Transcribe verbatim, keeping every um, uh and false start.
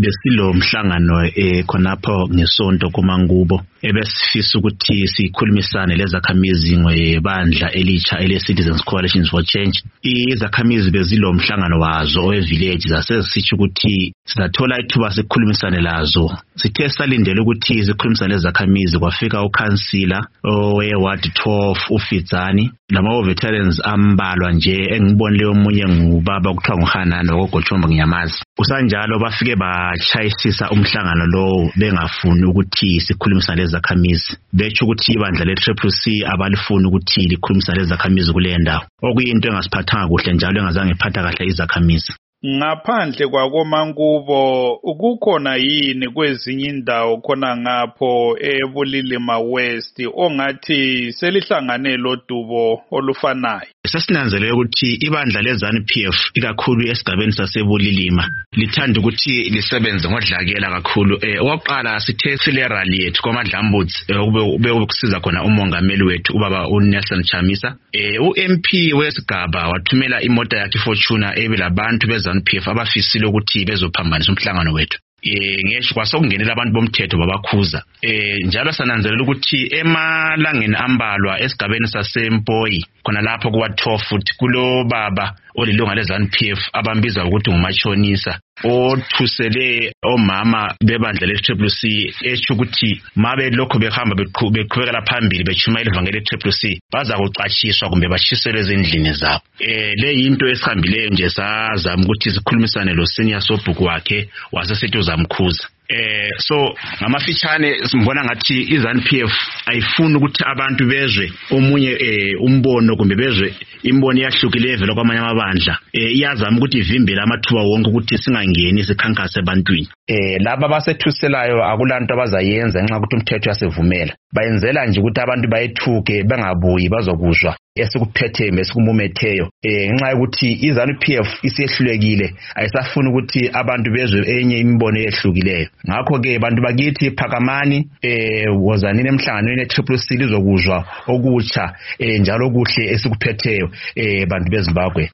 besilo mhlangano eh khonapho ngesonto kuMangubo ebesifisa ukuthi sikhulumisane lezakhamizi ngebandla elicha ele Citizens Coalition for Change. Izakhamizi bezilo mhlangano wazo owe village zasesithi ukuthi sizathola ithuba sikhulumisane lazo. Sithe salindele ukuthi sikhulumisane lezakhamizi kwafika ukansila owe ward twelve uFitzani lama veterans ambalwa nje engibonile omunye ngubaba kuthiwa nguHanana ogochomba ngiyamazi. Kusanjalo bafike bachayisisa umhlangano lo bengafuni ukuthi sikhulumisane lezakhamizi. Bethi ukuthi ibandla le Triple C abalifuni ukuthi likhulumisane lezakhamizi kule ndawo. Okuyinto engasiphathanga kuhle njalo engazange iphatha kahle izakhamizi. Ngaphandle kwakoMangubo ukukhona yini kwezinye indawo khona ngapho eBulilima West ongathi selihlangane lodubo olufanayo? Sesinanzelele ukuthi ibandla leZANU P F ikakhulu esigabeni saseBulilima lithanda ukuthi lisebenze ngodlakela kakhulu. Eh oqala sithe sile rally yethu kwaMadlambudzi ube ukusiza khona umongameli wethu ubaba uNelson Chamisa. Eh uM P wesigaba wathumela imota yakhe Fortuna ebilabantu beZANU P F abafisile ukuthi bezophambanisa umhlangano wethu. Eh ngisho kwasokungenela abantu bomthetho babakhuza. Eh njalo sananzelela ukuthi emalangeni ambalwa esigabeni saseMpoyi khona lapho kuwa twelve futhi kulo baba olilunga leZANU P F abambiza ukuthi ngumachonisa othusele omama bebandla le Triple C esho ukuthi mabe lokho behamba beqhubekela phambili bechumayela ivangeli le Triple C baza kucachiswa kumbe bashiselwe ezindlini zabo. Eh le yinto esihambileyo nje sazama ukuthi sikhulumisane lo senior sobhuku wakhe wasesithi uzamkhuza. Eh so ngamafitshane simbona ngathi iZANU P F ayifuni ukuthi abantu bezwe omunye eh umbono kumbe bezwe imbono yahlukile vele kwamanye amabandla. Eh iyazama ukuthi ivimbele amathuba wonke ukuthi singangeni sikhankase ebantwini. Eh laba basethuselayo akulanto abazayenza nxa ukuthi umthetho yasevumela. Bayenzela nje ukuthi abantu bayethuke bengabuyi bazokuzwa esikuphethe mesikumumetheyo. Eh nxa ukuthi iZANU P F isihlulekile ayisafuni ukuthi abantu bezwe enye imbono ehlukileyo. Ngakho ke bantu bakithi phakamani eh wozanini emhlanganweni eTriple C lizokuzwa okutsha eh njalo kuhle esikuphetheyo eh bantu beZimbabwe.